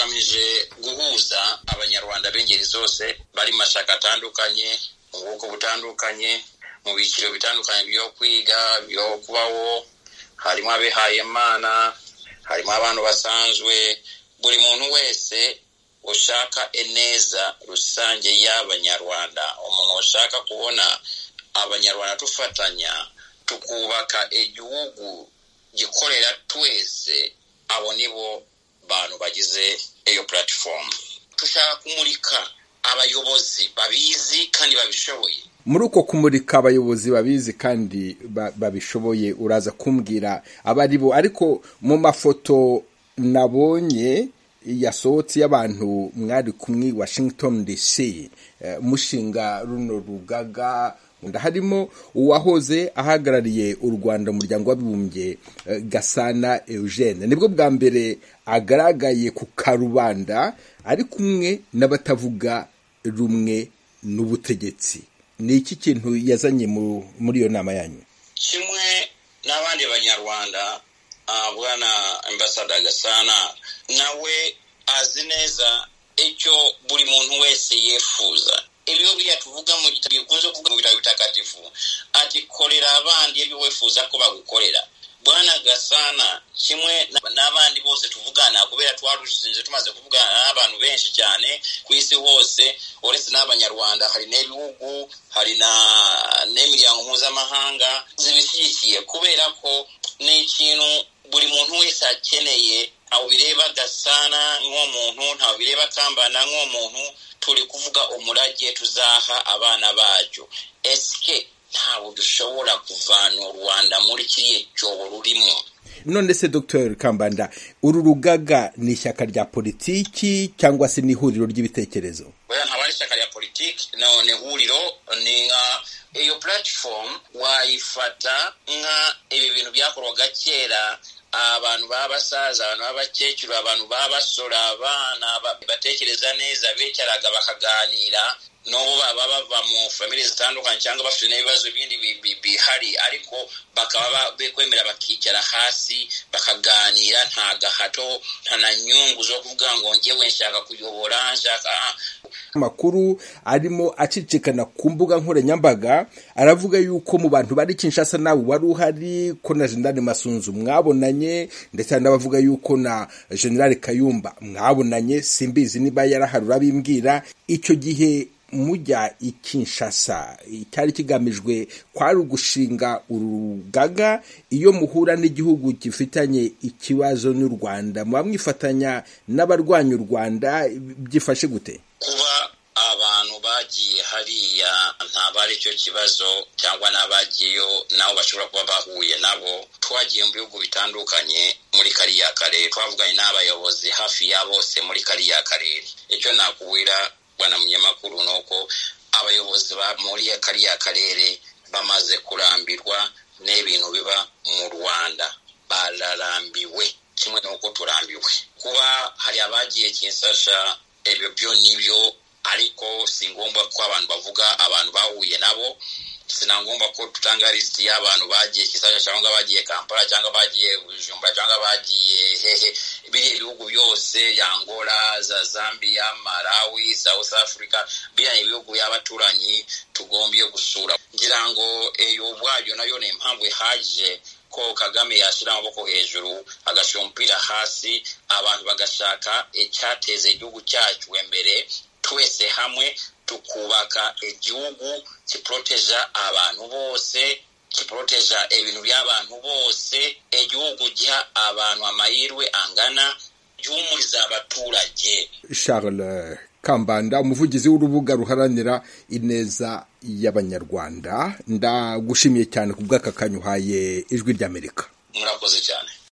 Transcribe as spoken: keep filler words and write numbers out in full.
tugamije guhuza abanyarwanda b'ingeri zose bari mashaka atandukanye mu bwoko butandukanye mu biciro bitandukanye byo kwiga byo kubaho. Harimo abihaye Imana, harimo abantu basanzwe, buri muntu wese ushaka eneza rusange y'abanyarwanda, umuntu ushaka kubona abanyarwanda tufatanya tukubaka igihugu gikorera twese, abo nibo bantu bagize iyo platform. Tushaka kumurika abayobozi babizi kandi babishoboye. Muri uko kumurika abayobozi babizi kandi babishoboye uraza kumbwira abari bo, ariko mu mafoto nabonye yasohotse y'abantu mwari kumwe Washington D C mushinga runo rugaga, harimo uwahoze ahagarariye u Rwanda mu muryango w'abibumbye Gasana Eugene. Nibwo bwa mbere agaragaye ku karubanda ari kumwe n'abatavuga rumwe n'ubutegetsi. Ni iki kintu yazanye muri iyo nama yanyu? Kimwe n'abandi banyarwanda, bwana Ambassador Gasana nawe azi neza icyo buri muntu wese yifuza. Ibyo bya tuvuga mu gitabo bikunze kuvuga mu bitabo bitakatifu ati korera abandi ibyo wifuza ko bagukorera. Bwana Gasana kimwe n'abandi bose tuvugana, kubera twarushinze tumaze kuvugana n'abantu benshi cyane ku isi hose, uretse n'abanyarwanda hari n'ibihugu, hari na n'imiryango mpuzamahanga zibishyigikiye, kubera ko ni ikintu buri muntu wese akeneye. Aho bireba Gasana nk'umuntu, ntaho bireba Kambanda nk'umuntu, turi kuvuga umurage tuzaha abana bacu. Eske ntawo dushobora kuvana u Rwanda muri kiriya cyobo rurimo? None se Doctor Kambanda, uru rugaga ni ishyaka rya politiki cyangwa se ni ihuriro ry'ibitekerezo? Oya, ntabwo ishyaka rya politiki, none ihuriro ni nka iyo platform wayifata nka ibi bintu byakorwaga kera, abantu b'abasaza, abantu b'abakecuru, abantu b'abasora, abana batekereza neza bicaraga bakaganira, n'ubu baba bava mu family zitandukanye cyangwa bafite n'ibibazo bindi bihari, ariko bakaba bekwemera bakicara hasi bakaganira nta gahato, nta na nyungu zo kuvuga ngo ngewe nshaka kuyobora, nshaka. Amakuru arimo acicikana ku mbuga nkoranyambaga aravuga yuko mu bantu bari Kinshasa nawe wari uhari, ko na General Masunzu mwabonanye, ndetse n'abavuga yuko na General Kayumba mwabonanye. Simbizi niba yaraharura bimbwira icyo gihe mujya i Kinshasa cyari kigamijwe kwari ugushinga urugaga iyo muhura n'igihugu gifitanye ikibazo n'u Rwanda, mwamwifatanya n'abarwanya u Rwanda, byifashe gute? Kuba abantu bagiye hariya ntabari cyo kibazo, cyangwa n'abagiyeyo nabo bashobora kuba bahuye nabo. Twagiye mu bihugu bitandukanye muri kariya karere, twavuganye n'abayobozi hafi ya bose muri kariya karere. Icyo nakubwira bwana munyamakuru nuko abayobozi ba muri kariya karere bamaze kurambirwa n'ibintu biba mu Rwanda, bararambiwe kimwe nuko turambiwe. Kuba hari abagiye Kinshasa, ebyo byo nibyo, ariko si ngombwa ko abantu bavuga abantu bahuye nabo. Sinangomba ko tutanga list y'abantu bagiye Kinshasa cyangwa bagiye Kampala cyangwa bagiye Bujumbura cyangwa bagiye hehe. Biri ibihugu byose ya Angola, za Zambia, Malawi, South Africa, bya ibihugu y'abaturanyi tugombye gusura. Ngira ngo eyo bwayo nayo ne impamvu haje ko Kagame yashira amaboko hejuru agashompira hasi, abantu bagashaka icyateze igihugu cyacu imbere, twese hamwe tukubaka igihugu kiproteja abantu bose, kiproteja ibintu by'abantu bose, igihugu giha abantu amahirwe angana, cyumuriza abaturage. Charles Kambanda, umuvugizi w'urubuga ruharanira ineza y'abanyarwanda, ndagushimiye cyane kubw'aka kanyuhaye Ijwi ry'Amerika. Murakoze cyane.